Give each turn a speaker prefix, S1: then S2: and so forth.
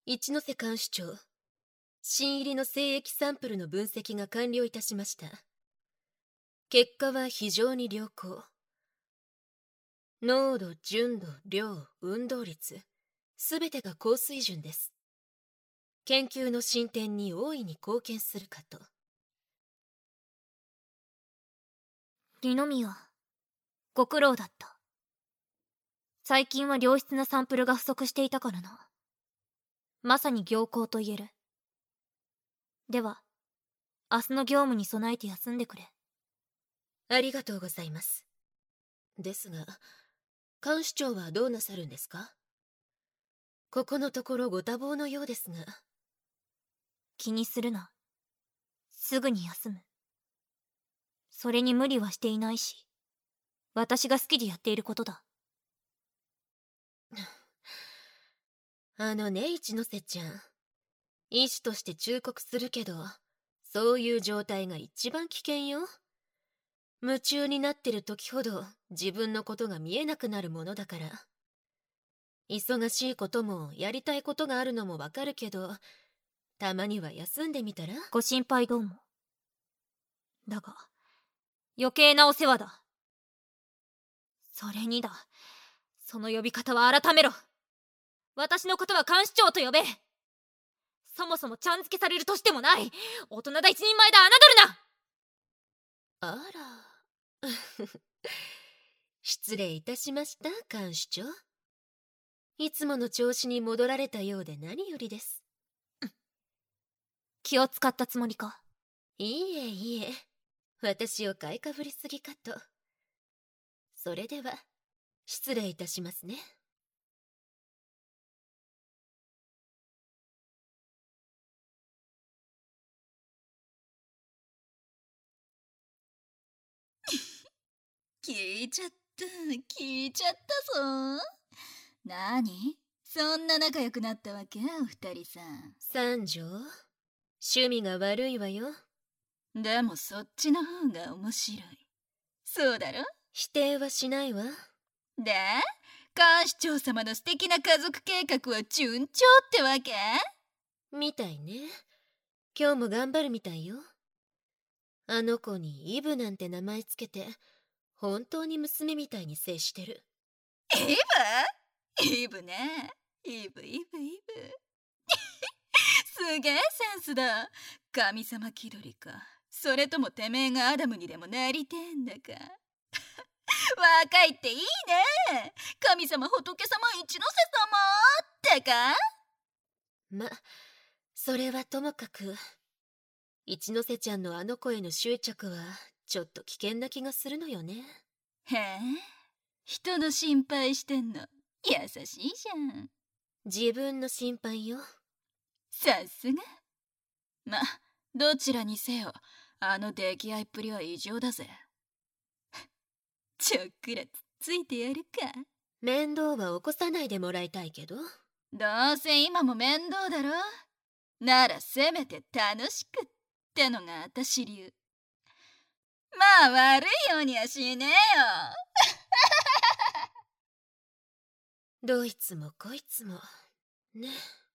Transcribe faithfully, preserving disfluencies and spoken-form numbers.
S1: 一ノ瀬看守長、新入りの精液サンプルの分析が完了いたしました。結果は非常に良好。濃度、純度、量、運動率、すべてが高水準です。研究の進展に大いに貢献するかと。
S2: 二宮、ご苦労だった。最近は良質なサンプルが不足していたからな。まさに行幸と言える。では、明日の業務に備えて休んでくれ。
S1: ありがとうございます。ですが、看守長はどうなさるんですか？ここのところご多忙のようですが。
S2: 気にするな。すぐに休む。それに無理はしていないし、私が好きでやっていることだ。
S1: あのね、一ノ瀬ちゃん。医師として忠告するけど、そういう状態が一番危険よ。夢中になってる時ほど自分のことが見えなくなるものだから。忙しいこともやりたいことがあるのもわかるけど、たまには休んでみたら？
S2: ご心配どうも。だが、余計なお世話だ。それにだ、その呼び方は改めろ。私のことは看守長と呼べ。そもそもちゃん付けされる年でもない。大人だ一人前だ、侮るな。
S1: あら失礼いたしました、看守長。いつもの調子に戻られたようで何よりです。
S2: 気を使ったつもりか？
S1: いいえいいえ、私を買いかぶりすぎかと。それでは失礼いたしますね。
S3: 聞いちゃった聞いちゃったぞ。なにそんな仲良くなったわけお二人さん。
S1: 三条、趣味が悪いわよ。
S3: でもそっちの方が面白い。そうだろ？
S1: 否定はしないわ。
S3: で、看守長様の素敵な家族計画は順調ってわけ？
S1: みたいね。今日も頑張るみたいよ。あの子にイブなんて名前つけて本当に娘みたいに接してる。
S3: イブ？イブね。イブイブイブすげえセンスだ。神様気取りか、それともてめえがアダムにでもなりてえんだか。若いっていいね。神様仏様一ノ瀬様ってか。
S1: ま、それはともかく、一ノ瀬ちゃんのあの子への執着はちょっと危険な気がするのよね。
S3: へえ、人の心配してんの優しいじゃん。
S1: 自分の心配よ。
S3: さすが。ま、どちらにせよあの出来合いっぷりは異常だぜ。ちょっくらつっついてやるか。
S1: 面倒は起こさないでもらいたいけど。
S3: どうせ今も面倒だろ。ならせめて楽しくってのが私流。まあ悪いようにはしねえよ。
S1: どいつもこいつもね。